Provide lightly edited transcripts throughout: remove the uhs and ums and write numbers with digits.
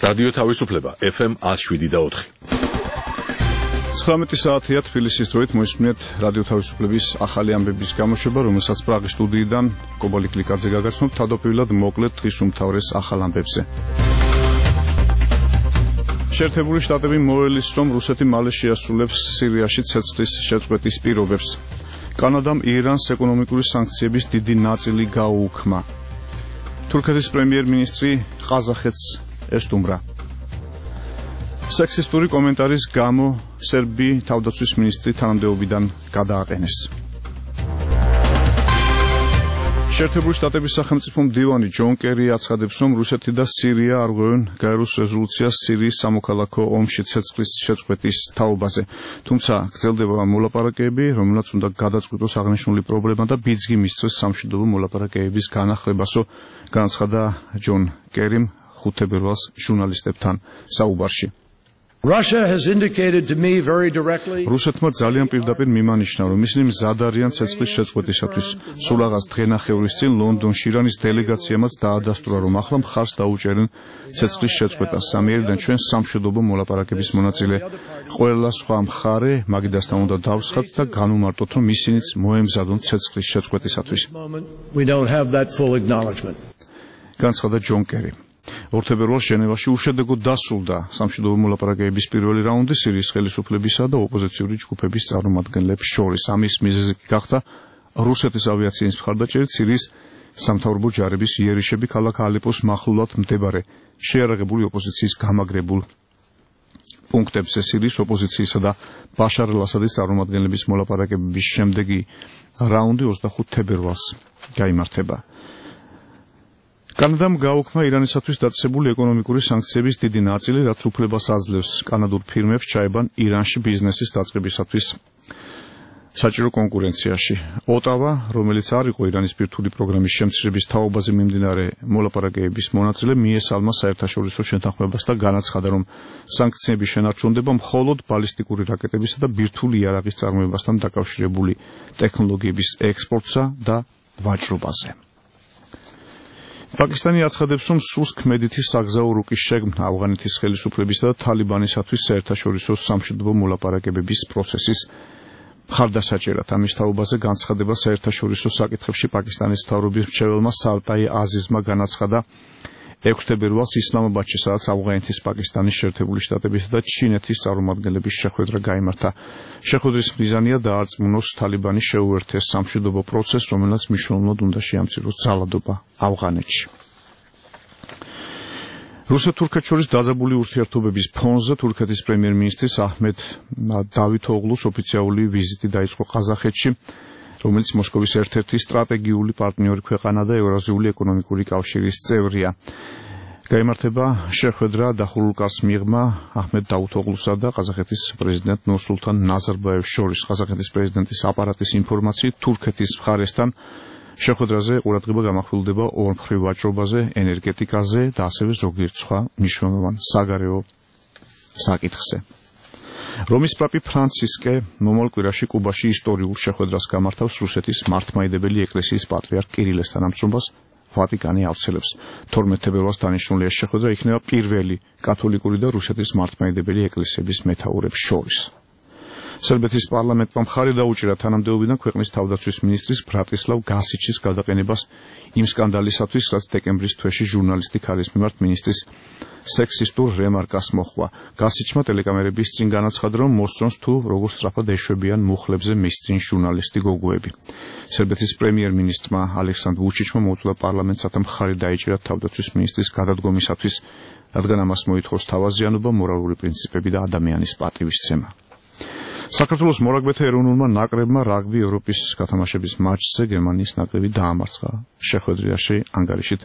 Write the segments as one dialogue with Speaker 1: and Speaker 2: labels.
Speaker 1: რადიო თავისუფლება FM 107.4.
Speaker 2: 19 საათია თბილისის დროით მოისმინეთ რადიო თავისუფლების ახალი ამბების გამოშვება, რომელსაც პრაღის სტუდიიდან კობალი კლიკაძე გაგაცნობთ. თავდაპირველად მოკლედ დღის უმთავრეს ახალ ამბებზე. შეერთებული შტატები მოელის, რომ რუსეთი მალე შეასრულებს სირიაში ცეცხლის შეწყვეტის პირობებს. კანადამ ირანს ეკონომიკური სანქციების დიდი ნაწილი გაუუქმა. თურქეთის პრემიერ-მინისტრი ყაზახეთს ესტუმრა. სექსისტური კომენტარის გამო სერბი თავდაცვის მინისტრი თანამდებობიდან გადააყენეს. შეერთებული შტატების სახელმწიფო მდივანი ჯონ კერი აცხადებს, რომ რუსეთი და სირია არღვევენ გაეროს რეზოლუციას სირიის სამოქალაქო ომში ცეცხლის შეწყვეტის თაობაზე. თუმცა გრძელდება მოლაპარაკებები, რომელსაც უნდა გადაწყვიტოს აღნიშნული პრობლემა და ბიძგი მისცეს სამშვიდობო მოლაპარაკებების განახლებასო, განაცხადა ჯონ კერიმ 5 თებერვალს ჟურნალისტებთან საუბარში.
Speaker 3: Russia has indicated to me very directly.
Speaker 2: რუსეთმა ძალიან პირდაპირ მიმანიშნა, რომ ისინი მზად არიან ცეცხლის შეწყვეტისათვის. სულ აღას დღენახევრის წინ ლონდონში ირანის დელეგაციამაც დაადასტურა, რომ ახლა მხარს დაუჭერენ ცეცხლის შეწყვეტას. ამიერიდან ჩვენ სამშვიდობო მოლაპარაკების მონაწილე. ყველა სხვა მხარე მაგიდასთან უნდა დავსხათ და განვმარტოთ, რომ ისინიც მოემზადონ ცეცხლის შეწყვეტისათვის.
Speaker 3: We don't have that full acknowledgement.
Speaker 2: განცხადა ჯონ კერი. 2 თებერვალს ჟენევაში უშედეგოდ დასრულდა სამშვიდობო მოლაპარაკებების პირველი რაუნდი სირიის ხელისუფლებისა და ოპოზიციური ჯგუფების წარმომადგენლებს შორის. ამის მიზეზი გახდა რუსეთის ავიაციის მხარდაჭერით სირიის სამთავრობო ჯარების იერიშები ქალაქ ალეპოს მახლობლად მდებარე შეიარაღებული ოპოზიციის გამაგრებულ პუნქტებზე. სირიის ოპოზიციისა და ბაშარ ალ-ასადის წარმომადგენლების მოლაპარაკებების შემდეგი რაუნდი 25 თებერვალს გაიმართება. კანადამ გაუქმა ირანისათვის დაწესებული ეკონომიკური სანქციების დიდი ნაწილი, რაც უფლებას აძლევს კანადურ ფირმებს ჩაებან ირანში ბიზნესის დაწყებისათვის საჭირო კონკურენციაში. ოტავა, რომელიც არ იყო ირანის ბირთვული პროგრამის შემცირების თაობაზე მიმდინარე მოლაპარაკებების მონაწილე, მიესალმა საერთაშორისო შეთანხმებას და განაცხადა, რომ სანქციები შენარჩუნდება მხოლოდ ბალისტიკური რაკეტებისა და ბირთვული იარაღის წარმოებასთან დაკავშირებული ტექნოლოგიების ექსპორტსა და ვაჭრობაზე. პაკისტანი აცხადებს, რომ სულს ქმედითი საგზაო რუკის შეგმნა ავღანეთის ხელისუფლებისა და თალიბანისათვის საერთაშორისო სამშვიდობო მოლაპარაკებების პროცესის მხარდასაჭერად. ამის თაობაზე განცხადება საერთაშორისო საკითხებში პაკისტანის მთავრობის მრჩეველმა სალტაი აზიზმა განაცხადა 6 თებერვალს ისლამაბადში, სადაც ავღანეთის, პაკისტანის, შეერთებული შტატებისა და ჩინეთის წარმომადგენლების შეხვედრა გაიმართა. შეხვედრის მიზანია დაარწმუნოს თალიბანი შეუერთეს სამშვიდობო პროცესს, რომელსაც მნიშვნელოვნად უნდა შეამციროს ძალადობა ავღანეთში. რუსეთ-თურქეთს შორის დაძაბული ურთიერთობების ფონზე თურქეთის პრემიერ-მინისტრის აჰმედ დავითოღლუს ოფიციალური ვიზიტი დაიწყო ყაზახეთში, რომელიც მოსკოვის ერთ-ერთი სტრატეგიული პარტნიორი ქვეყანა და ევრაზიული ეკონომიკური კავშირის წევრია. გაიმართება შეხვედრა დახურულ მიღმა აჰმედ დავითოღლუსა და ყაზახეთის პრეზიდენტ ნურსულთან ნაზარბაევს შორის. ყაზახეთის პრეზიდენტის აპარატის ინფორმაციით თურქეთის მხარესთან შეხვედრაზე ყურადღება გამახვილდება ორმხრივ ვაჭრობაზე, ენერგეტიკაზე და ასევე ზოგიერთ სხვა მნიშვნელოვან საგარეო საკითხზე. რომის პაპი ფრანცისკე მომავალ კვირაში კუბაში ისტორიულ შეხვედრას გამართავს რუსეთის მართლმადიდებელი ეკლესიის პატრიარქ კირილეს თანამშრომლობას ვატიკანი ავრცელებს. 12 თებერვალს დანიშნული ეს შეხვედრა იქნება პირველი კათოლიკური და რუსეთის მართლმადიდებელი ეკლესიების მეთაურებს შორის. სერბეთის პარლამენტმა მხარი დაუჭირა თანამდებობიდან ქვეყნის თავდაცვის მინისტრის ბრატისლავ გასიჩის გადაყენებას იმ სკანდალისათვის, რაც დეკემბრის თვეში ჟურნალისტი ქალის მიმართ მინისტრის სექსისტურ რემარკას მოჰყვა. გასიჩმა ტელეკამერების წინ განაცხადა, რომ მოსწონს თუ როგორ სწრაფად ეშვებიან მუხლებზე მის წინ ჟურნალისტი გოგოები. სერბეთის პრემიერ-მინისტრმა ალექსანდრ ვუჩიჩმა მოუწოდა პარლამენტს მხარი დაეჭირა თავდაცვის მინისტრის გადადგომისათვის, რადგან ამას მოითხოვს თავაზიანობა, მორალური პრინციპები და ადამიანის პატივისცემა. საქართველოს მორაგბეთა ეროვნულმა ნაკრებმა რაგბი ევროპის გათამაშების მატჩზე გერმანიის ნაკრები დაამარცხა. შეხვედრაში ანგარიშით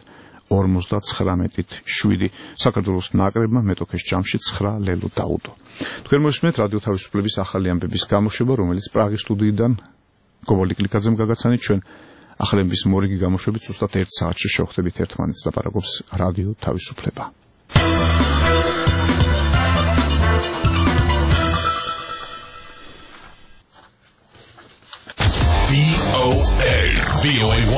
Speaker 2: 59-7 საქართველოს ნაკრებმა მეტოქეს ჯამში 9 ლელო დაუდო. თქვენ მოისმენთ რადიო თავისუფლების ახალი ამბების გამოშვება, რომელიც პრაღის სტუდიიდან კობალი კლიკაძემ გაგაცანით. ჩვენ ახალი ამბების მორიგი გამოშვებით ზუსტად 1 საათში შევხვდებით ერთმანეთს და პარაგობს რადიო თავისუფლება.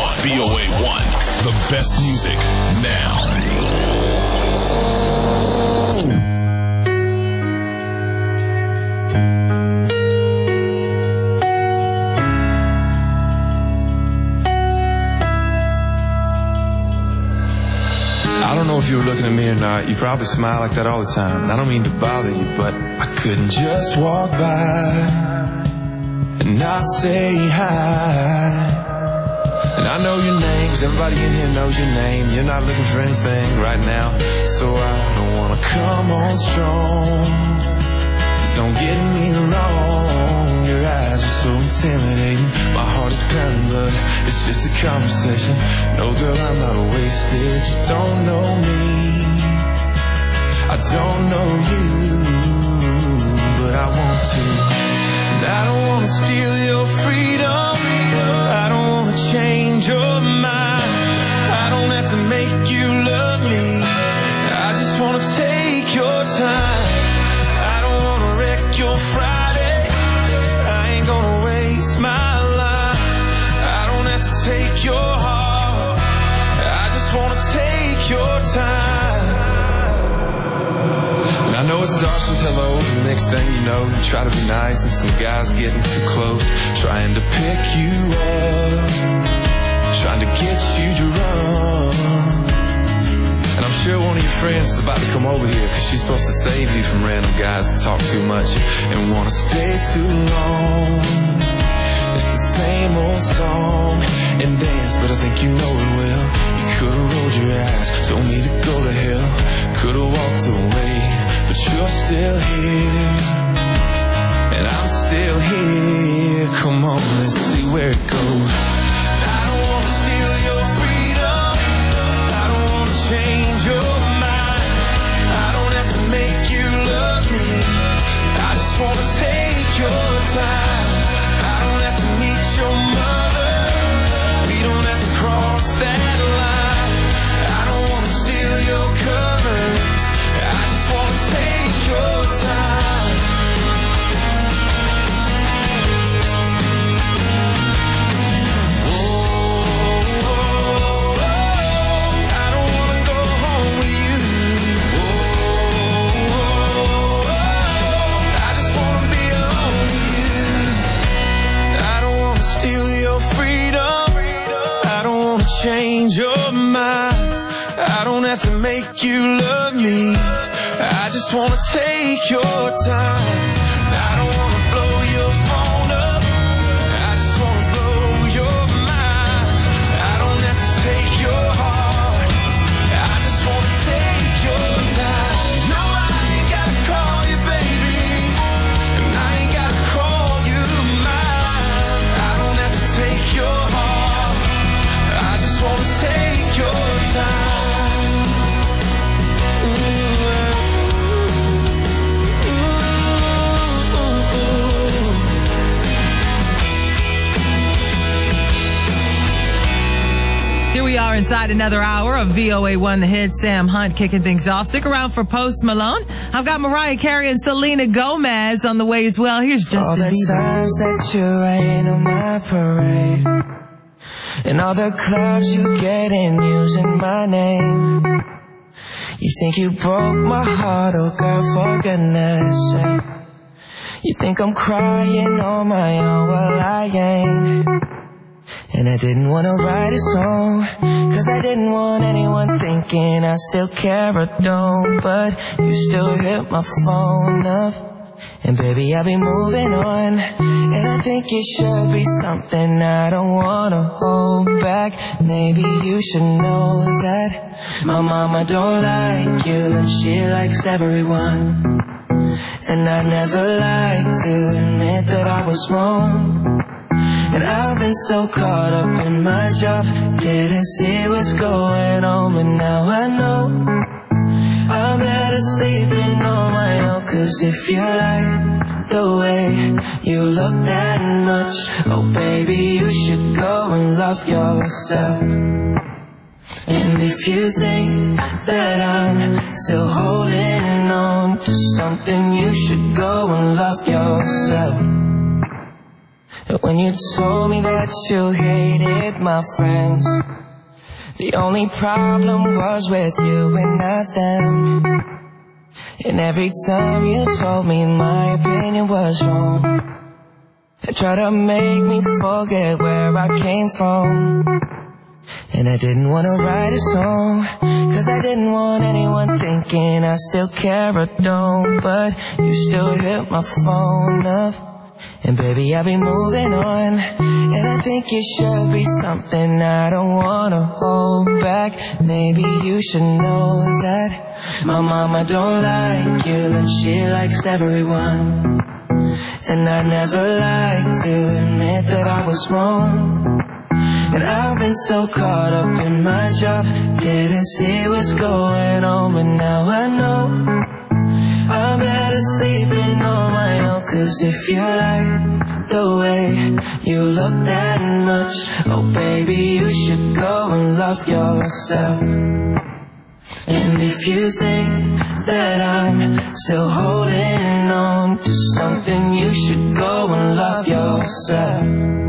Speaker 4: VOA1, the best music now. I don't know if you were looking at me or not. You probably smile like that all the time. And I don't mean to bother you, but I couldn't just walk by and not say hi. And I know your name, 'cause everybody in here knows your name. You're not looking for anything right now, so I don't wanna come on strong. Don't get me wrong, your eyes are so intimidating. My heart is pounding, but it's just a conversation. No, girl, I'm not wasted. You don't know me, I don't know you, but I want to. And I don't wanna steal your freedom, I don't wanna change your mind. I don't have to make you love me, I just wanna take your time. I don't wanna wreck your Friday, I ain't gonna waste my life. I don't have to take your heart, I just wanna take your time. And I know it's starts with hello, the next thing you know, you try to be nice and some guy's getting too close, trying to pick you up, trying to get you to run. And I'm sure one of your friends is about to come over here, 'cause she's supposed to save you from random guys that talk too much and wanna stay too long. It's the same old song and dance, but I think you know it well. You could've rolled your eyes, told me to go to hell, could've walked away, but you're still here, and I'm still here. Come on, let's see where it goes. I don't wanna steal your freedom, I don't wanna change your mind. I don't have to make you love me, I just wanna take your time. I don't have to meet your mother, we don't have to cross that line. I don't wanna steal your covers, I just wanna take your time. Change your mind, I don't have to make you love me, I just wanna take your time. I don't wanna blow your phone up, I just wanna blow your mind. I don't have to take your heart, I just wanna take your time. No, I ain't gotta call you baby, and I ain't gotta call you mine. I don't have to take your heart, I just wanna take your time.
Speaker 5: Here we are inside another hour of VOA1 The Hit. Sam Hunt kicking things off. Stick around for Post Malone. I've got Mariah Carey and Selena Gomez on the way as well. Here's Justin
Speaker 6: all the
Speaker 5: Bieber.
Speaker 6: Times that you rain on my parade, and all the clubs you get in using my name. You think you broke my heart, oh girl, for goodness sake. You think I'm crying on my own, well I ain't. And I didn't want to write a song, 'cause I didn't want anyone thinking I still care or don't. But you still hit my phone up, and baby I'll be moving on. And I think it should be something I don't want to hold back. Maybe you should know that my mama don't like you, and she likes everyone. And I never like to admit that I was wrong. And I've been so caught up in my job, didn't see what's going on, but now I know I'm better sleeping on my own. 'Cause if you like the way you look that much, oh baby, you should go and love yourself. And if you think that I'm still holding on to something, you should go and love yourself. When you told me that you hated my friends, the only problem was with you and not them. And every time you told me my opinion was wrong, and tried to make me forget where I came from. And I didn't want to write a song, cause I didn't want anyone thinking I still care or don't. But you still hit my phone up, and baby I'll be moving on. And I think it should be something I don't wanna hold back. Maybe you should know that my mama don't like you, and she likes everyone. And I never like to admit that I was wrong. And I've been so caught up in my job, didn't see what's going on. But now I know I'm better sleeping on my own. Cause if you like the way you look that much, oh baby, you should go and love yourself. And if you think that I'm still holding on to something, you should go and love yourself.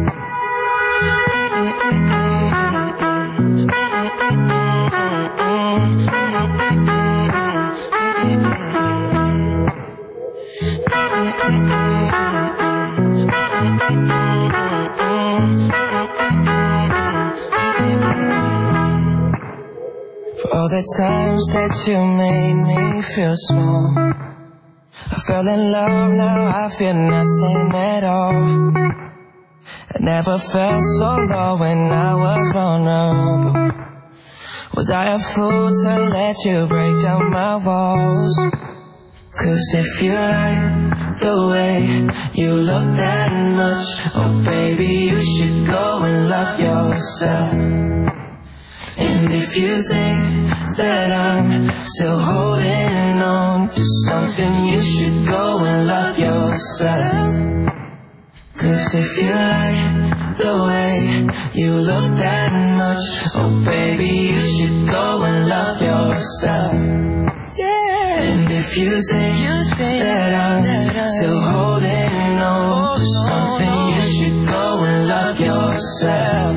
Speaker 6: For all the times that you made me feel small, I fell in love, now I feel nothing at all. I never felt so low when I was vulnerable. Was I a fool to let you break down my walls? Cause if you like the way you look that much, oh baby, you should go and love yourself. And if you think that I'm still holding on to something, you should go and love yourself. Cause if you like the way you look that much, oh baby, you should go and love yourself. Yeah. And if you think that I'm still holding on to something, you should go and love yourself.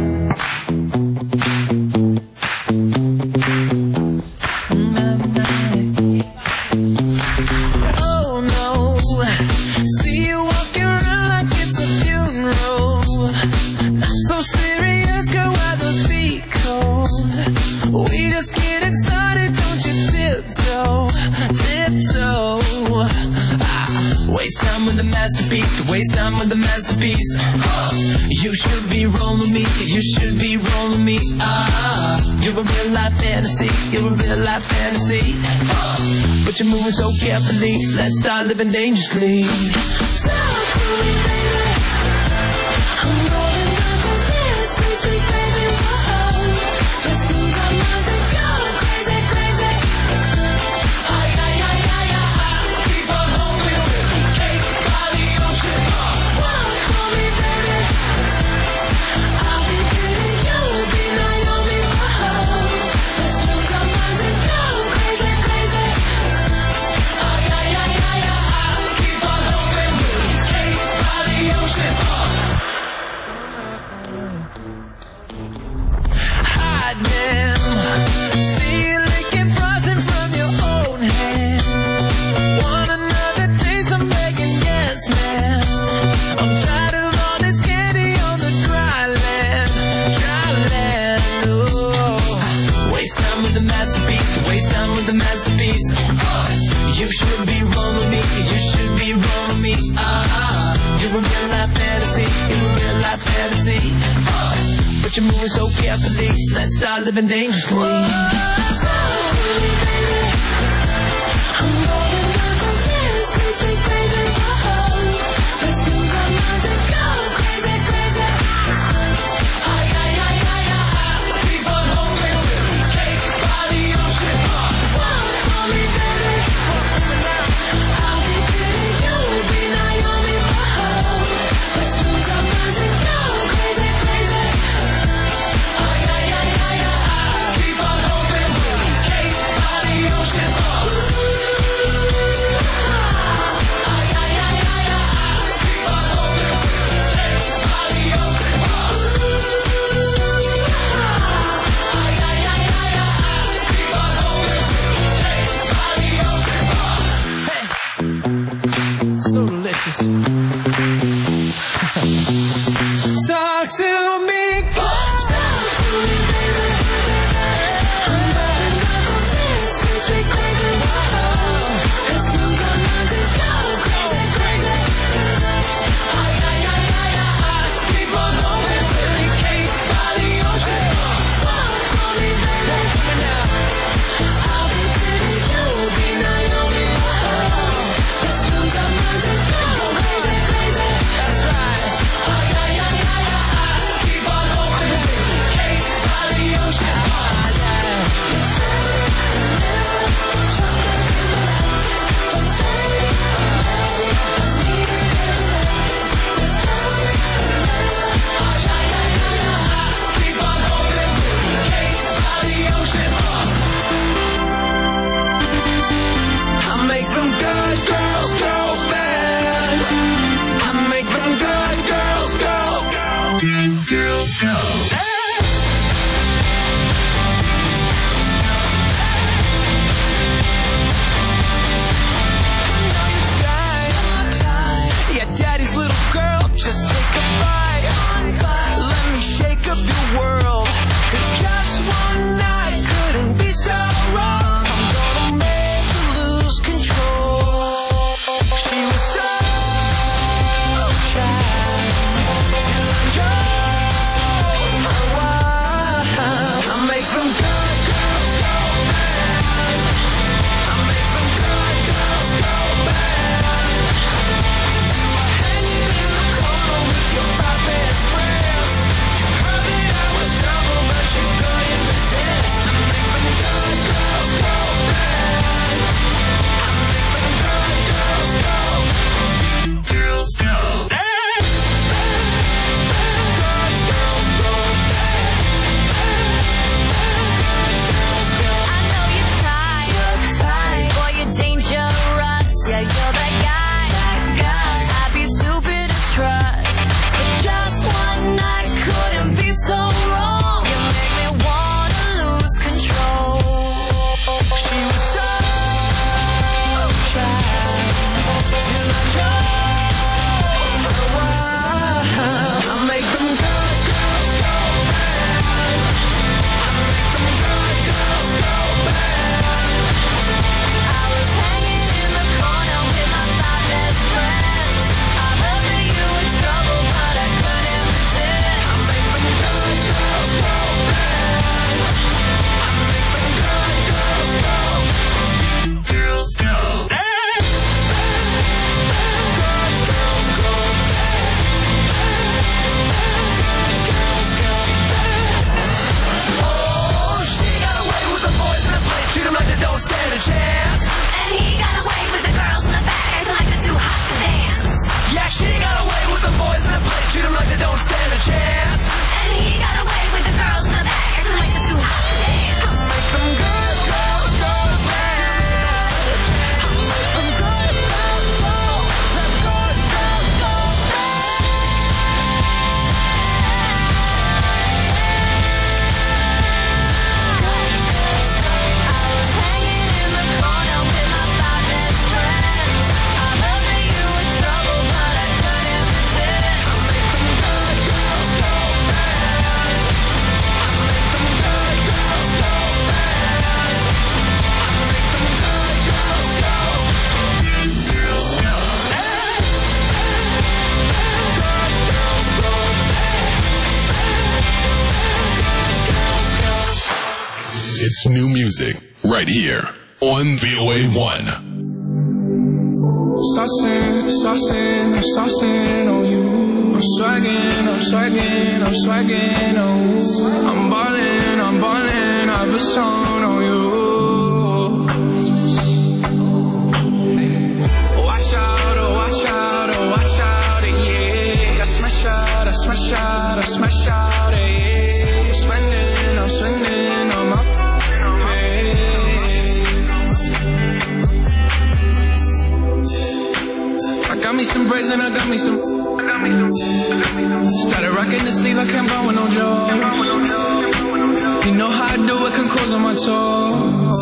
Speaker 7: Oh no, see you walking around like it's a funeral. Not so serious, girl, why those feet cold? We just getting started, don't you tiptoe, tiptoe. Waste time with the masterpiece, to waste time with the masterpiece. You should be rolling me, you should be rolling me. You're a real life fantasy, you're a real life fantasy. But you're moving so carefully, let's start living dangerously. Talk to me, baby. I'm rolling down from here, sweet, sweet baby. Whoa. Let's lose our minds and go crazy, crazy. Ay, ay, ay, ay, ay. Keep on holding with me, cake by the ocean. Walk for me, baby. I'll be pretty, you'll be Naomi. Whoa. Let's lose our minds and go crazy, crazy. Ay, ay, ay, ay, ay. Keep on holding with me, cake by the ocean. Hide them, see you licking frozen from your own hand. Want another taste? I'm begging, yes, man. I'm tired of all this candy on the dry land, dry land. Oh, waste time with the masterpiece, to waste time with the masterpiece. You should be rolling me, you should be rolling me. You're a real life fantasy, you're a real life fantasy. But you're moving so carefully, let's start living dangerously. Talk to me, baby. I'm rolling down from here, sweet, sweet baby. Whoa. Let's lose our minds and go crazy, crazy. Ay, ay, ay, ay, ay. Keep on holding with me, cake by the ocean. Walk for me, baby. I'll be pretty, you'll be Naomi. Whoa. Let's lose our minds and go crazy, crazy. Ay, ay, ay, ay, ay. Keep on holding with me, cake by the ocean. Ay, ay, ay, ay, ay. Keep on holding with me. Girls go. Yeah, daddy's little girl, just take a bite. Let me shake up your world. 'Cause just one night couldn't be so wrong. I'm gonna make you lose control. She was so shy till I drove her wild. I make them good girls go bad. I make them good girls go bad. You were hanging in the corner with your 5 best friends. You heard that I was trouble, but you couldn't resist. I make them good girls go bad. I make them good girls go. Girls go. Good girls go bad. Girls go.
Speaker 8: I know you're tired, boy, you're dangerous. Yeah, you're that guy. I'd be stupid to trust, but just one night couldn't be so wrong. You make me wanna lose control.
Speaker 7: She was so shy till I drove her wild. I make them good girls go bad. I make them good girls go bad.
Speaker 8: I was hanging in the corner with my 5 best friends. I heard that you were trouble, but I couldn't resist.
Speaker 7: I make them good girls go bad. I make them good girls go. Girls go. Good girls go bad. Girls go bad. Oh, she got away with the boys in the place. Treat 'em like they don't stand a chance.
Speaker 8: And he got away with the girls in the back, acting like they're too hot to dance.
Speaker 7: Yeah, she got away with the boys in the place. Treat 'em like they don't stand a chance.
Speaker 8: And he got away with the girls in the back, acting like they're too hot to dance.
Speaker 7: Make them good girls go bad. Make them good girls go. Let good girls go bad.
Speaker 8: I was hanging in the corner with my 5 best friends. I heard that you were trouble, but I couldn't resist.
Speaker 7: Make them good girls go bad. Make them good girls go bad. Make them good girls go. Girls go. Good girls go bad. Girls go.
Speaker 1: It's new music right here on VOA1.
Speaker 4: Saucing on you. I'm swagging, oh. I'm ballin', I've a song on you. Watch out, yeah. I smash out, yeah. I'm spending on my pay. I got me some braids and I got me some. Started rocking the sleeve, I can't buy with no job. You know how I do it, can close on my toes.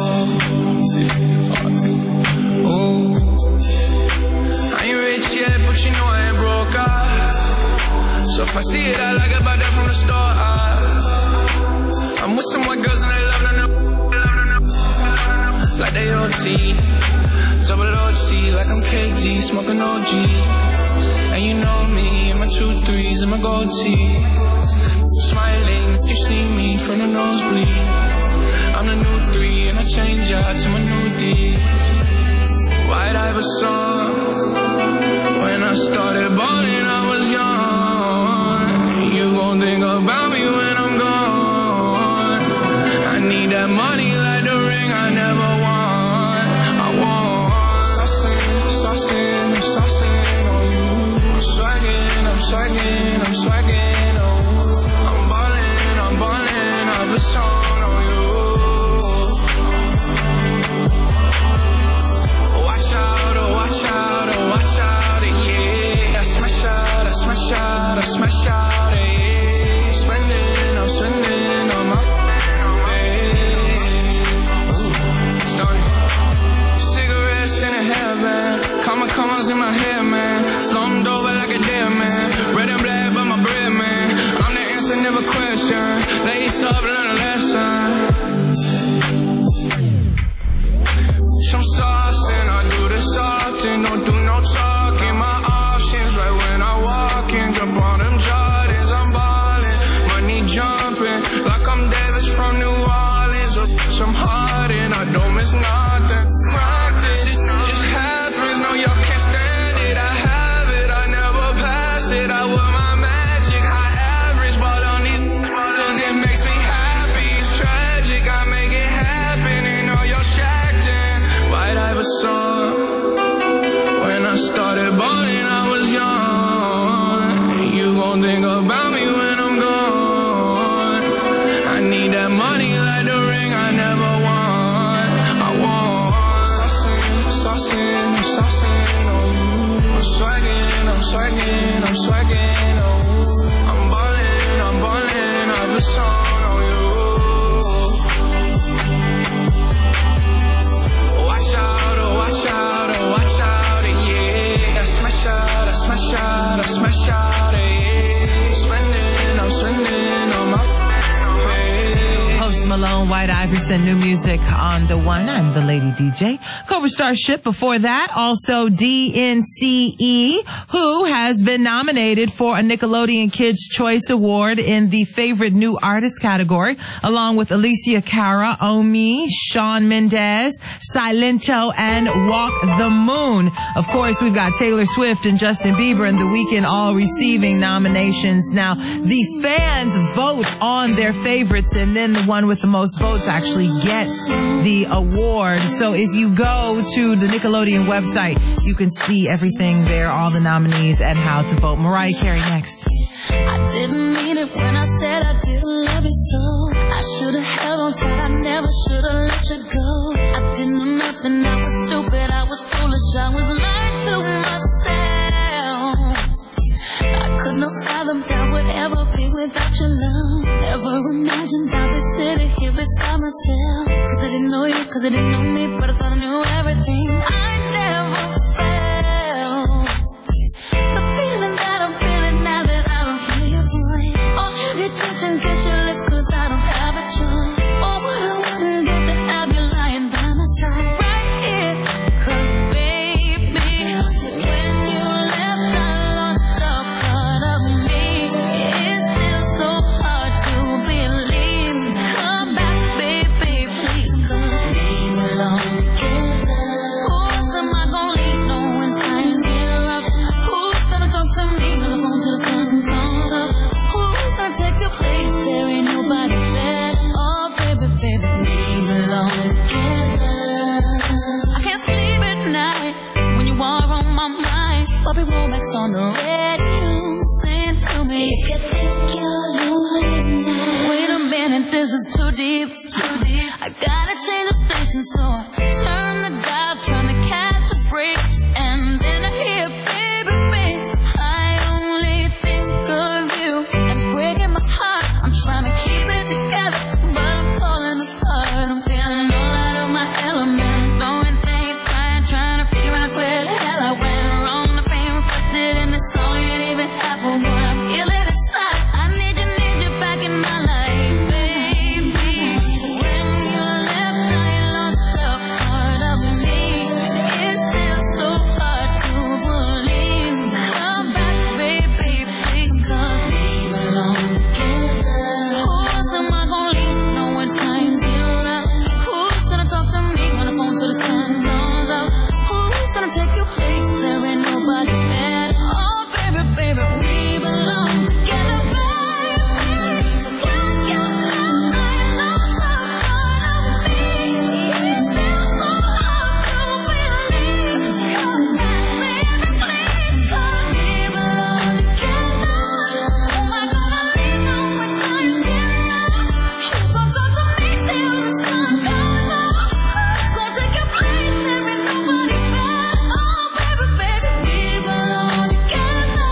Speaker 4: Oh, I ain't rich yet, but you know I ain't broke. So if I see it, I like it, buy that from the store. I'm with some white girls and they love them like they OT. Double OT, like I'm KG, smoking OG. And you know me, and my 2-3s and my gold tee. Smiling, you see me from the nosebleed. I'm the new 3 and I change out to my new D. White Iverson. When I started balling, I was young. You gon' think about me when I'm gone. I need that money like the ring I never won. I want saucing on you. I'm swagging, oh. I'm ballin', I've a song on you. Watch out, yeah. I smash out, around me when I'm gone. I need that money like the ring I never won. I want saucing on you. I'm swagging on you. I'm ballin', I've been song on you. Watch out, yeah. I smash out, yeah. I'm spending on my
Speaker 5: Post Malone, White Iverson, new music on the one. I'm the Lady DJ. Cobra Starship before that. Also DNCE, who has been nominated for a Nickelodeon Kids' Choice Award in the Favorite New Artist category, along with Alicia Cara, Omi, Shawn Mendes, Silento, and Walk the Moon. Of course, we've got Taylor Swift and Justin Bieber and The Weeknd all receiving nominations. Now, the fans vote on their favorites, and then the one with the most votes actually gets the award. So if you go to the Nickelodeon website, you can see everything there, all the nominees, and how to vote. Mariah Carey next.
Speaker 8: I didn't mean it when I said I didn't love you so. I should've held on tight, I never should've let you go. I didn't know nothing, I was stupid, I was foolish, I was lying to myself. I couldn't have fathomed I would ever be without your love. Never imagined I'd be sitting here beside myself. Cause I didn't know you, cause I didn't know me, but I thought I knew everything. I never felt the feeling that I'm feeling now that I don't hear your voice. Or have you touch and kiss your lips cause I don't have a choice. Or what I wouldn't do to have you lying by my side right here. Cause baby, when you left I lost a part of me. It's still so hard to believe. Come back baby please, cause we belong together. Who else am I gonna leave no when times get rough? Who's gonna talk to me when the phone to the sun comes up? Who's gonna take your place? There ain't nobody better. Oh baby, we belong together. I can't sleep at night when you are on my mind. Bobby Womack's on the radio, sing to me. If you think you're lonely tonight, wait a minute, this is too deep. I gotta change the station, so I turn the dial, trying to catch a break, and then I hear baby face. I only think of you, and it's breaking my heart. I'm trying to keep it together, but I'm falling apart. I'm feeling all out of my element, blowing things, trying to figure out where the hell I went wrong. The pain reflected in the song ain't even half of what I'm feeling inside. I need you back in my life, baby. When you left, I lost a part of me. It's still so hard to believe. Come back, baby, please, cause we belong together. Who else am I gonna leave? No one times get rough. Who's gonna talk to me when the phone to the sun comes up? Who's gonna take your place? There ain't nobody better. Oh, baby, we belong together, baby. When you left, I lost a part of me. It's still so hard to believe. Come back, baby, please, cause we belong together. Who am I gonna leave? No one times get rough. Who's gonna talk to me till the sun comes up? Who's gonna take your place? There ain't nobody better. Oh, baby, we belong together.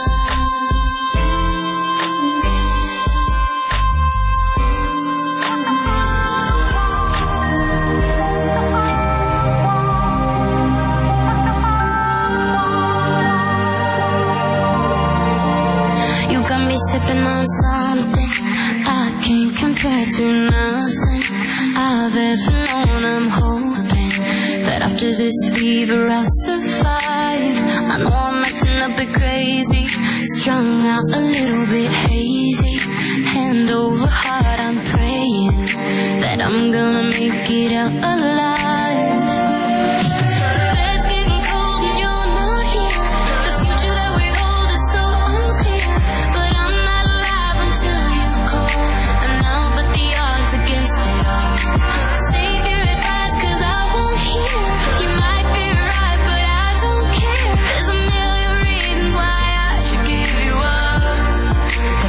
Speaker 8: You got me sipping on something I can't compare to nothing I've ever known. I'm hoping that after this fever I'll survive. I know I'm acting a bit crazy, strung out a little bit hazy. Hand over heart, I'm praying that I'm gonna make it out alive. The bed's getting cold and you're not here. The future that we hold is so unclear. But I'm not alive until you call, and I'll bet the odds against it all. Save your advice cause I won't hear. You might be right but I don't care. There's a million reasons why I should give you up, but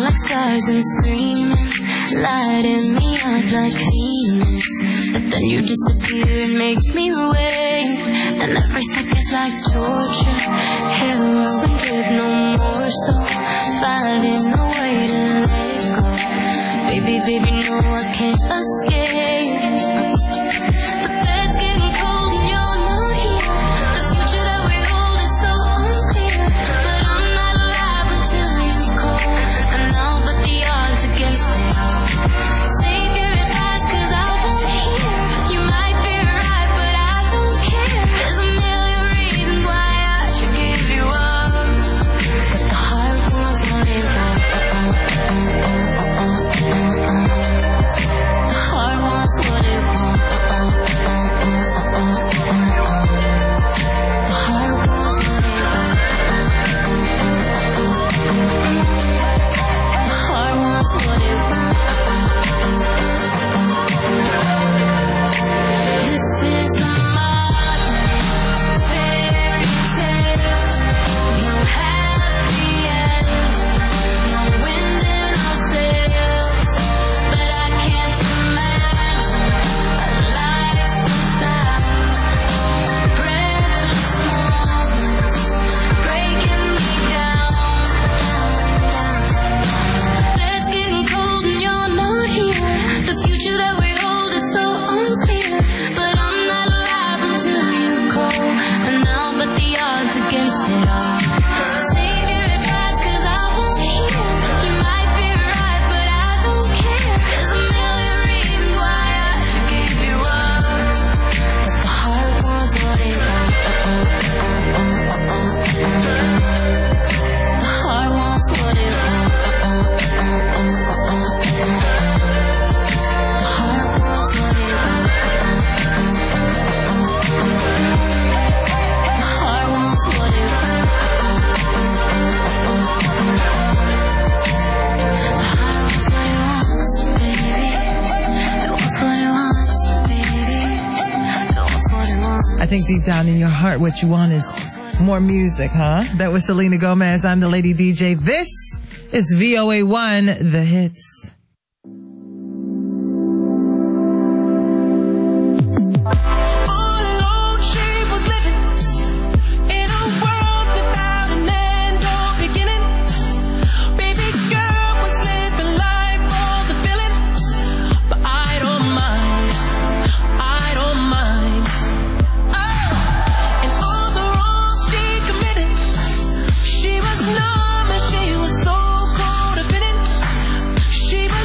Speaker 8: like stars and screaming, lighting me up like Venus. But then you disappear and make me wait, and every second's like torture. Heroin drip, no more soul, finding a way to let go. Baby, baby, no, I can't escape. The bed's getting cold and you're not here. The future that we hold is so unclear, but I'm not alive until you call, and I'll bet the odds against it all. Save your eyes 'cause I won't hear. You might be right, but I don't care. There's a million reasons why I should give you up, but the heart wants what it wants. The heart wants what it wants. The heart wants what it wants. The heart wants what it wants. This is a modern fairy tale. No happy endings, no wind in our sails. But I can't imagine a life without breathless moments breaking me down. The bed's getting cold and you're not here. The future that we hold is so unclear, but I'm not alive until you call, and I'll bet the odds against it all. Save your advice 'cause I won't hear. You might be right, but I don't care. There's a million reasons why I should give you up, but the heart wants what it wants. The heart wants what it wants. The heart wants what it wants. The heart wants what it wants. The heart wants what it wants, baby. It wants what it wants, baby. It wants what it wants.
Speaker 5: I think deep down in your heart, what you want is more music, huh? That was Selena Gomez. I'm the Lady DJ. This is VOA1, The Hits.
Speaker 7: All alone she was living in a world without an end or beginning. Baby girl was living life for the feeling, but I don't mind. I don't mind. Oh, and all the wrongs she committed, she was numb and she was so codependent. She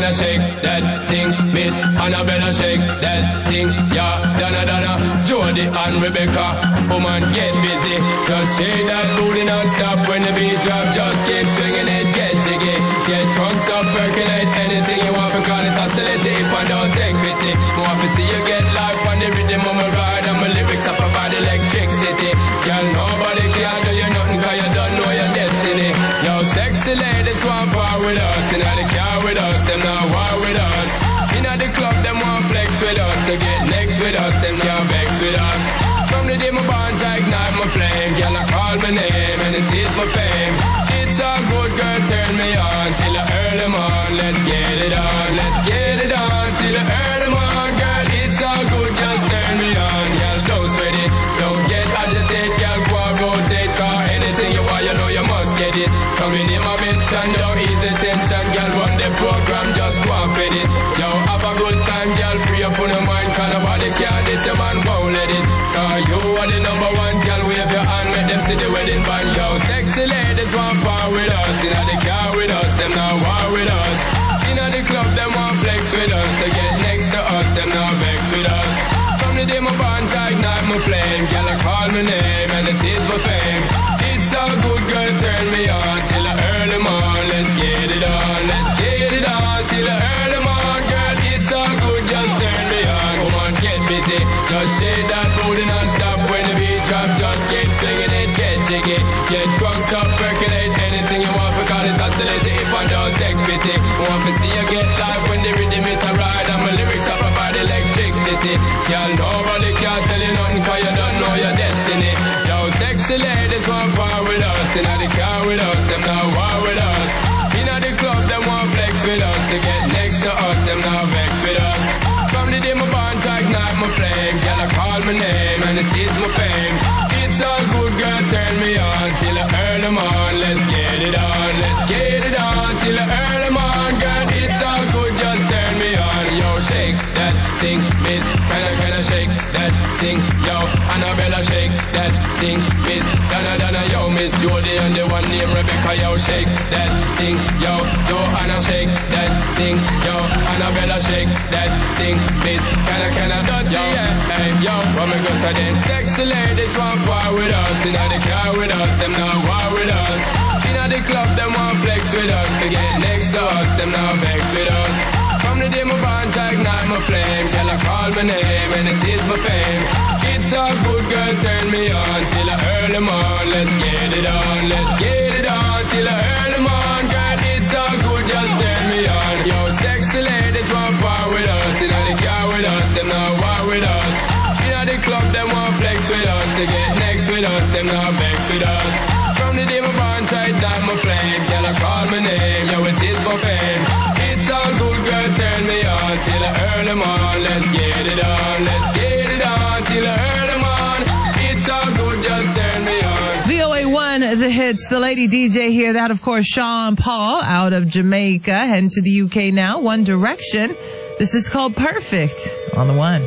Speaker 9: I shake that thing? Miss Annabella, shake that thing. Yeah, Donna, Jody and Rebecca. Woman, get busy. Just shake that booty non-stop when the beat drop. Just keep swinging it, get jiggy. Get drunk up, percolate anything you want, because it's hostility. If I don't take pity, more to see you get life on the rhythm of my ride. And my lyrics up provide electricity. Girl, nobody can do you nothing, cause you don't know your destiny. Yo, sexy ladies want war with us. In the car with us, them not war with us. In the club, them want flex with us. To get next with us, them can't vex with us. From the day my bonds, I ignite my flame. Girl, I call my name and it is my fame. It's a good girl, turn me on till the early morn. Let's get it on, let's get it on till the early morn. Girl, it's all good, just turn me on. Girl, don't sweat it, don't get agitated. Girl, go and rotate, cause anything you want, you know you must get it. Coming in my mention, don't ease the tension. Girl, run the program, just go and fit it. Yo, have a good time, girl, free up on your mind. Cause nobody can this, your man won't let it. Cause you are the number one, girl, wave your hand, make them see the wedding band. Yo, sexy ladies want power with us. In the car with us, them not war with us. In the club, them want flex with us. To get next to us, them not vex with us. From the day my bonds, I ignite my flame. Girl, I call my name and it is my fame. It's all good, girl, turn me on till the early morn. Let's get it on, let's get it on till the early morn. Girl, it's all good, just turn me on. Come on, get busy, just shake that booty non-stop. When the beat drop, just keep swinging it, get jiggy. Get drunk up, percolate anything you want, because it's hostility. If I don't take pity, want to see you get live when the rhythm is a ride. And my lyrics are provide electricity. Girl, nobody can tell you nothing, cause you don't know your destiny. Yo, sexy ladies want war with us. In the car with us, them not war with us. In the club, them want flex with us. To get next to us, them not vex with us. From the day my bonds, I ignite my flame. Girl, I call my name and it is my fame. It's all good, girl, turn me on till the early morn. Let's get it on, let's get it on till the early morn. Girl, it's all good, just turn me on. Yo, shake that thing, miss. Can I shake that thing? Yo, Annabella, shake that thing, miss. Donna, yo, Miss Jody and the one named Rebecca. Yo, shake that thing. Yo, Joanna, shake that thing. Yo, Annabella, shake that thing, miss. Can I, yo, hey, yo, what me go say then? Sexy ladies want war with us. In the car with us, them not war with us. In the club, them want flex with us. To get next to us, them not vex with us. From the day my bonds, I ignite my flame. Girl, I call my name and it is my fame. It's all good, girl, turn me on till the early morn. Let's get it on, let's get it on till the early morn. Girl, it's all good, just turn me on. Yo, sexy ladies want war with us. In the car with us, them not war with us. In the club, them want flex with us. To get next with us, them not vex with us. From the day my bonds, I ignite my flame. Girl, I call my name, yo, it is my fame. It's all good, girl, turn me on till the early morn. Let's get it on, let's get it on till the early morn. It's all good, just turn me on.
Speaker 5: VOA1, the hits, the lady DJ here. That, of course, Sean Paul out of Jamaica, heading to the UK now. One Direction. This is called Perfect on the one.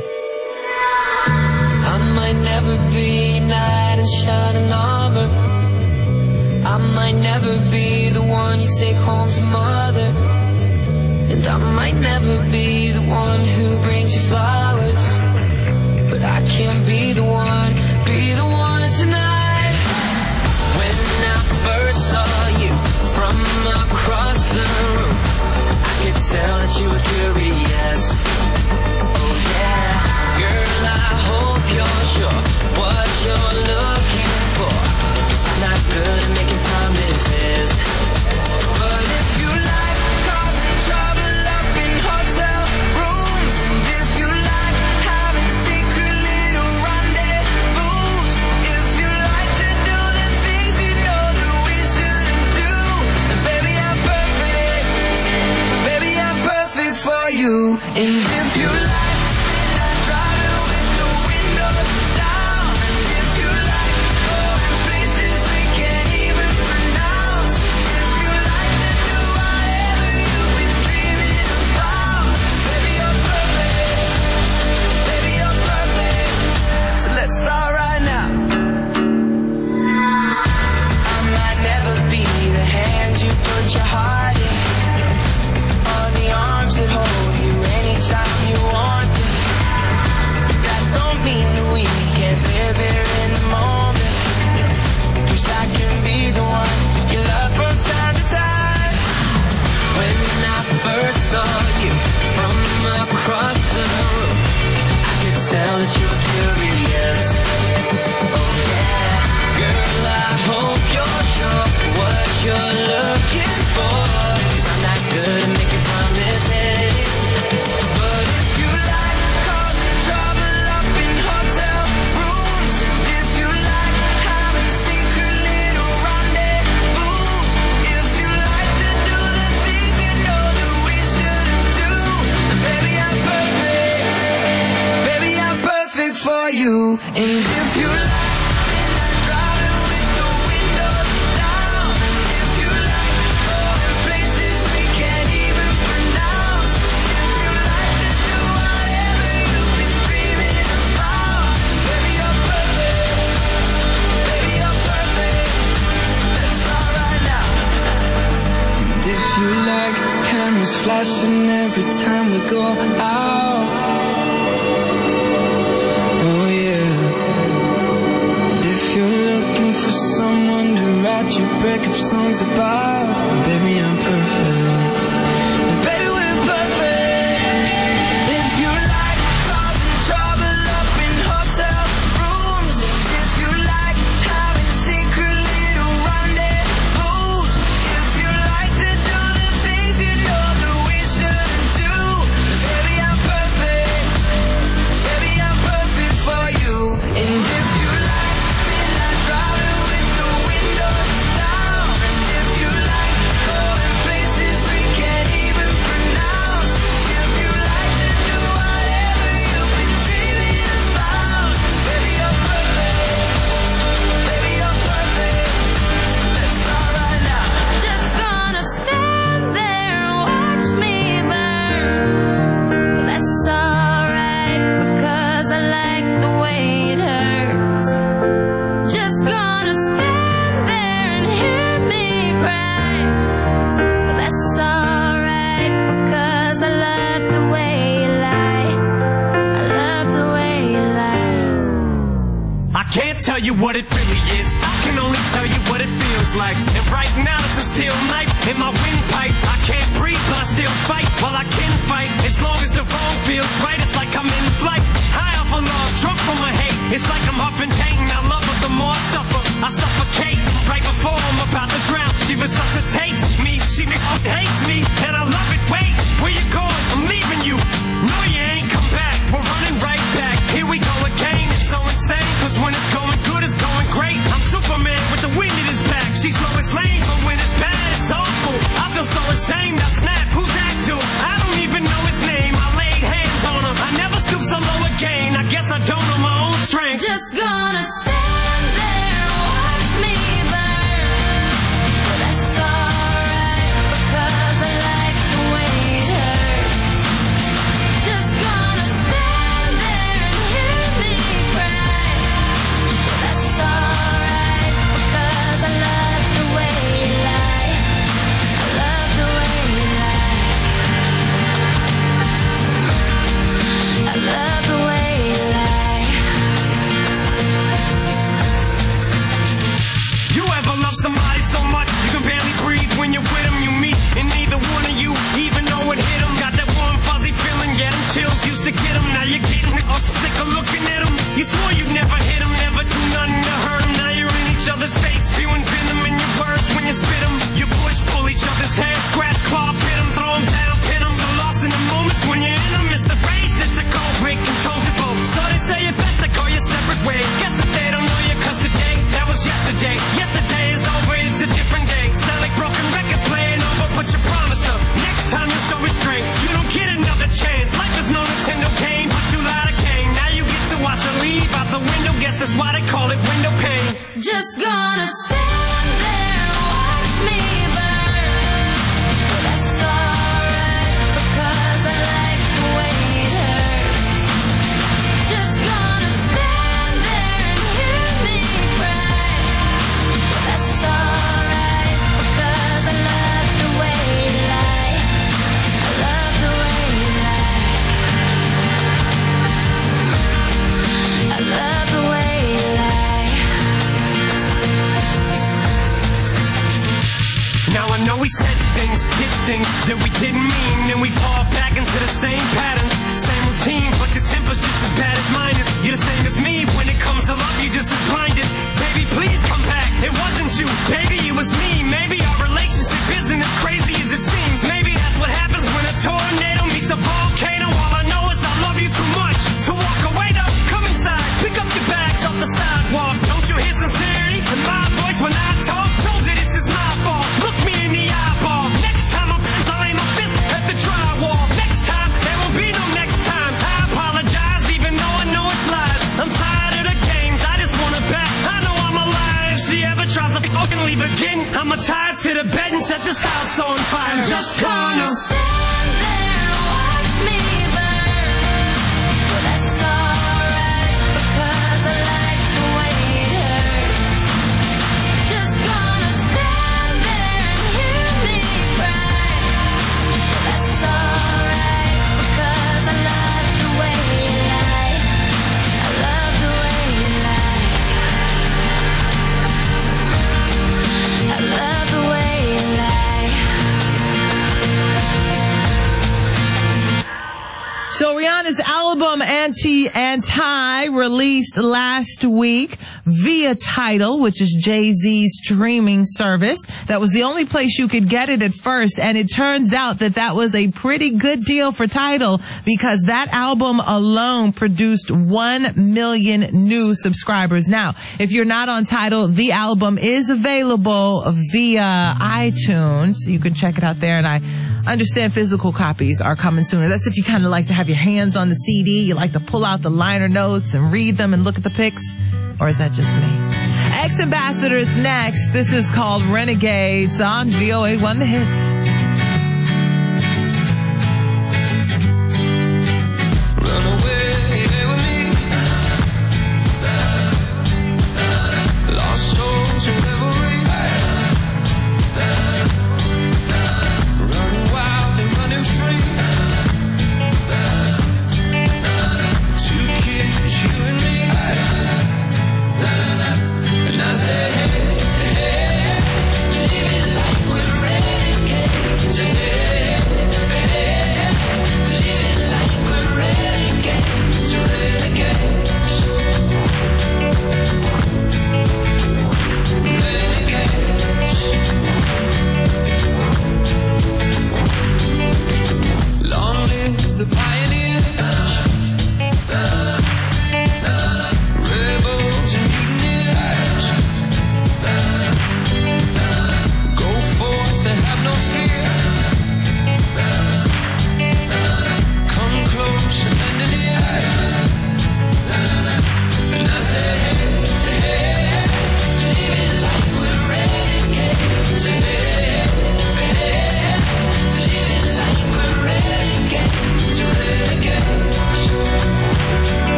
Speaker 6: I might never be a knight in shining armor. I might never be the one you take home to mother. And I might never be the one who brings you flowers. But I can't be the one tonight. When I first saw you from across the room, I could tell that you were curious. Oh yeah, girl, I hope you're sure what you're looking for. 'Cause I'm not good at making promises. But if you like causing trouble up in hotel rooms, and if you like having secret little rendezvous, cameras flashing every time we go out. Oh yeah. If you're looking for someone to write your breakup songs about, baby, I'm perfect. Baby, we're perfect. If you like causing trouble up in hotel rooms, if you like having secret little rendezvous, if you like to do the things you know that we shouldn't do, baby, I'm perfect. Baby, I'm perfect for you. And if you like midnight driving with the windows down, and if you like going places we can't even pronounce, if you like to do whatever you've been dreaming about, baby, you're perfect. Baby, you're perfect. Let's start right now.
Speaker 8: Just gonna stand there and watch me burn. That's alright, because I like the way it hurts. Just gonna stand there and hear me cry. That's alright, because I love the way you lie. I love the way you lie.
Speaker 10: I can't tell you what it really is. I can only tell you what it feels like. And right now it's a steel knife in my windpipe. I can't breathe, but I still fight. Well, I can fight as long as the wrong feels right. It's like I'm in flight, high off of love, drunk from my hate. It's like I'm huffing pain. I love her, the more I suffer, I suffocate. Right before I'm about to drown, she resuscitates me. She hates me, and I love it. Wait, where you going? I'm leaving you. No, you ain't come back. We're running right back. Here we go again. It's so insane, cause when it's going good, it's going great. I'm Superman with the wind in his back. She's Lois Lane, but when it's bad, it's awful. I feel so ashamed. I snap. Who's that dude? I don't even know his name. I laid hands on him. I never stoop so low again. I guess I don't know my own strength.
Speaker 8: Just gonna stand there and watch me burn. But that's alright, because I like the way it hurts. Just gonna stand there and hear me cry. But that's alright, because I love the way you lie. I love the way you lie. I love the way you lie.
Speaker 10: You ever love somebody so much you can barely breathe when you're with them? You meet and neither one of you even know it hit them. Got that warm fuzzy feeling, yeah, them chills used to get them. Now you're getting sick of looking at them. You swore you'd never hit them, never do nothing to hurt them. Now you're in each other's face, spewing venom in your words when you spit them. You push, pull each other's hair, scratch, claw, pit them, throw them down, pin them. So lost in the moments when you're in them. It's the race that's a cold break, controls your boat. So they say it best to go your separate ways. Guess that they don't know you, cause today, that was yesterday. Yesterday is over, it's a different day. Sound like broken records playing over, but you promised them next time you'll show restraint. You don't get another chance. Life is no Nintendo game, but you lied again. Now you get to watch her leave out the window. Guess that's why they call it window pane.
Speaker 8: Just gonna stand there and watch me burn. But that's alright, because I like the way it hurts. Just gonna stand there and hear me cry. But that's alright, because I love the way you lie. I love the way you lie. I love the way you lie.
Speaker 10: Now I know we said things, did things that we didn't mean, and we fall back into the same patterns, same routine, but your temper's just as bad as mine is. You're the same as me, when it comes to love, you're just as blinded. Baby, please come back, it wasn't you, baby, it was me. Maybe our relationship isn't as crazy as it seems. Maybe that's what happens when a tornado meets a volcano. All I know is I love you too much to walk away though. Come inside, pick up your bags off the sidewalk. Don't you hear sincerity in my voice when I talk? Told you this is my fault. Look me in the eyeball. Next time I'll aim my fist at the drywall. Next time, there won't be no next time. I apologize even though I know it's lies. I'm tired of the games, I just wanna bet. I know I'm alive. If she ever tries to fucking leave again, I'ma tie her to the bed and set this house on fire. Just gonna
Speaker 8: stand there and watch me burn. But that's alright, because I like the way it hurts. Just gonna stand there and hear me cry. But
Speaker 5: Anti released last week via Tidal, which is Jay-Z's streaming service. That was the only place you could get it at first, and it turns out that that was a pretty good deal for Tidal because that album alone produced 1 million new subscribers. Now, if you're not on Tidal, the album is available via iTunes. You can check it out there, and I understand physical copies are coming sooner. That's if you kind of like to have your hands on the CD. You like to pull out the liner notes and read them and look at the pics. Or is that just me? Ex-Ambassadors next. This is called Renegades on VOA1 The Hits.
Speaker 7: And I say, hey, hey, live it like we're renegades.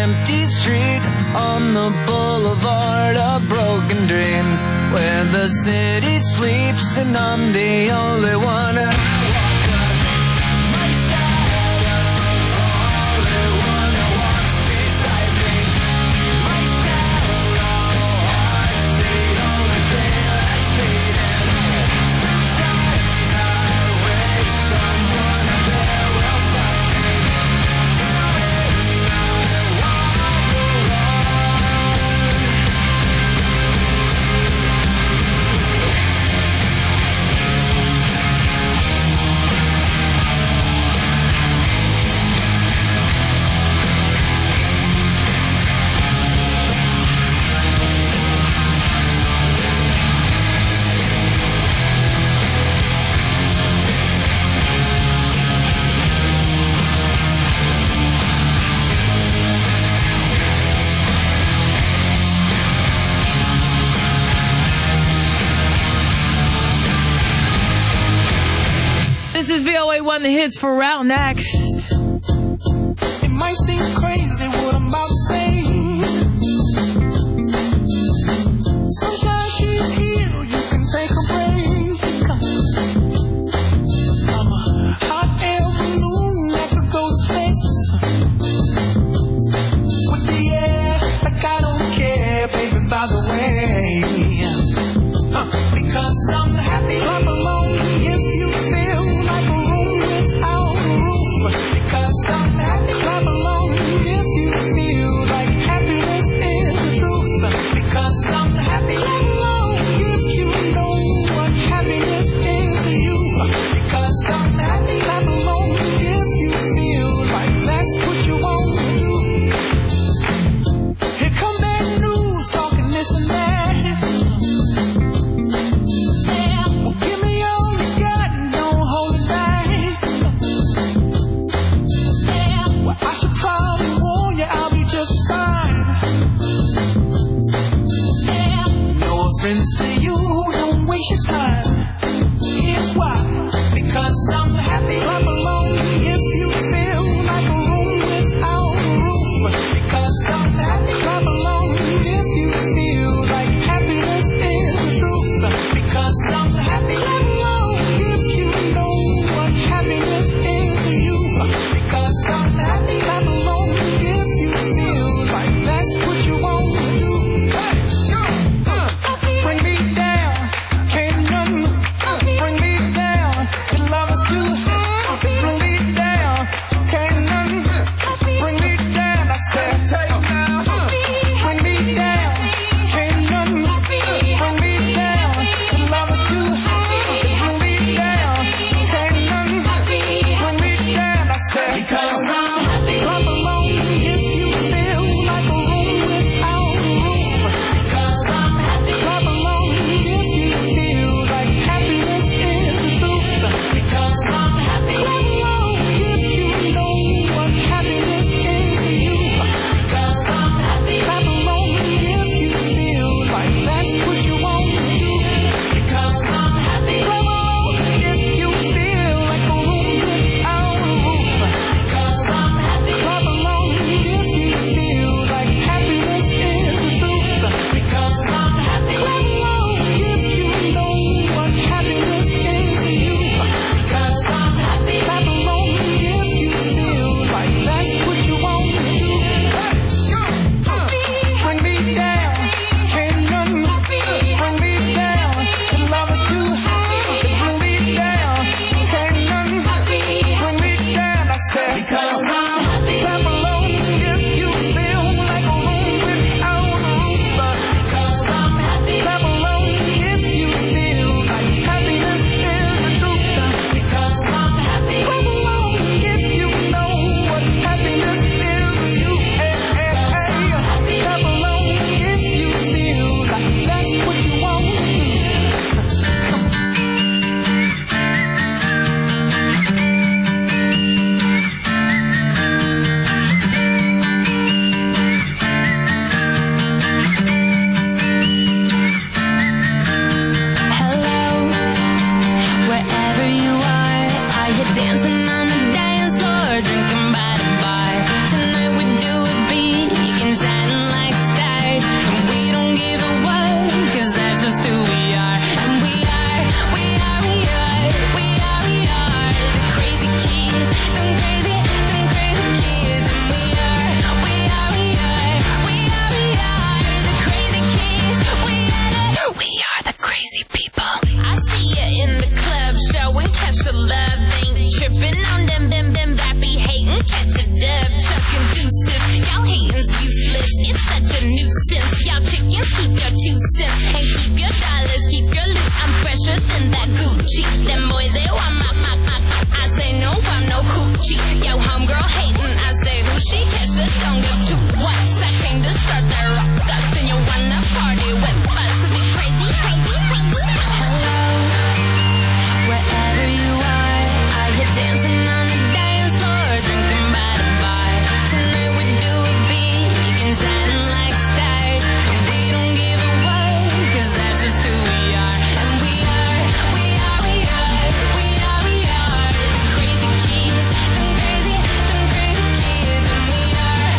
Speaker 7: empty street on the boulevard of broken dreams, where the city sleeps and I'm the only one.
Speaker 5: This is VOA1, the hits for Ralph next.
Speaker 6: It might seem crazy what I'm about to say. Sunshine, she's here, you can take a break. I'm a hot air balloon that could go to space. With the air, like I don't care, baby, by the way. Because I'm happy, I'm alone. If you feel like a room without a room, because I'm happy, I'm alone. If you feel like happiness is the truth, because I'm happy, I'm alone. If you know what happiness is to you, because I'm happy, I'm alone. If you feel like that's what you want to do. Here come bad news, talking this and that. Well, give me your
Speaker 8: catch a love. Ain't tripping on them, bappy hating, catch a dub, chucking deuces. Y'all hating's useless, it's such a nuisance. Y'all chickens keep your 2 cents and keep your dollars, keep your loot. I'm fresher than that Gucci. Them boys they want my. I say no, I'm no hoochie. Yo, homegirl hating, I say who she? Catch a don't give 2 what? I came to start that rock dust and you wanna party with us. So be crazy. Hello, wherever you are, I hear dancing on the dance floor, drinking by the bar. Tonight we do it big, we can shine like stars, and we don't give a what, 'cause that's just who we are. And we are the crazy kids, them crazy kids. And we are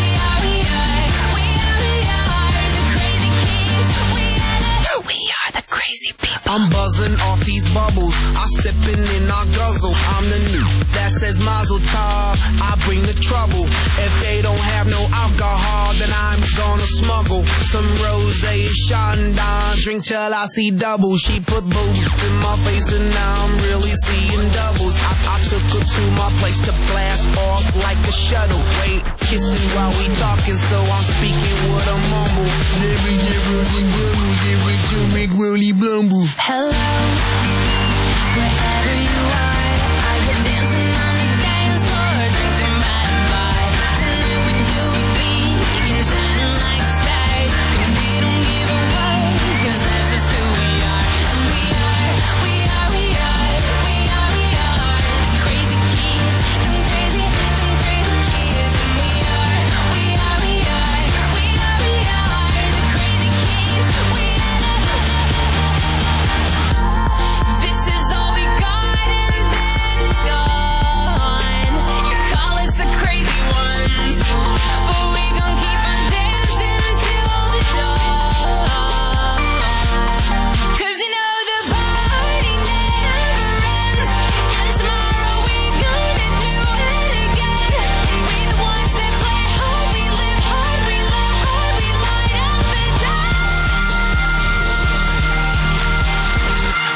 Speaker 8: the crazy kids. We are the crazy people.
Speaker 11: I'm buzzing off these bubbles, I sippin' and I guzzle. I'm the new that says Mazel Tov, I bring the trouble. If they don't have no alcohol, then I'm gonna smuggle some rosé, Chandon, drink till I see double. She put booze in my face and now I'm really seeing doubles. I took her to my place to blast off like a shuttle. Wait, kissing while we talking, so I'm speaking with a mumble.
Speaker 8: Hello,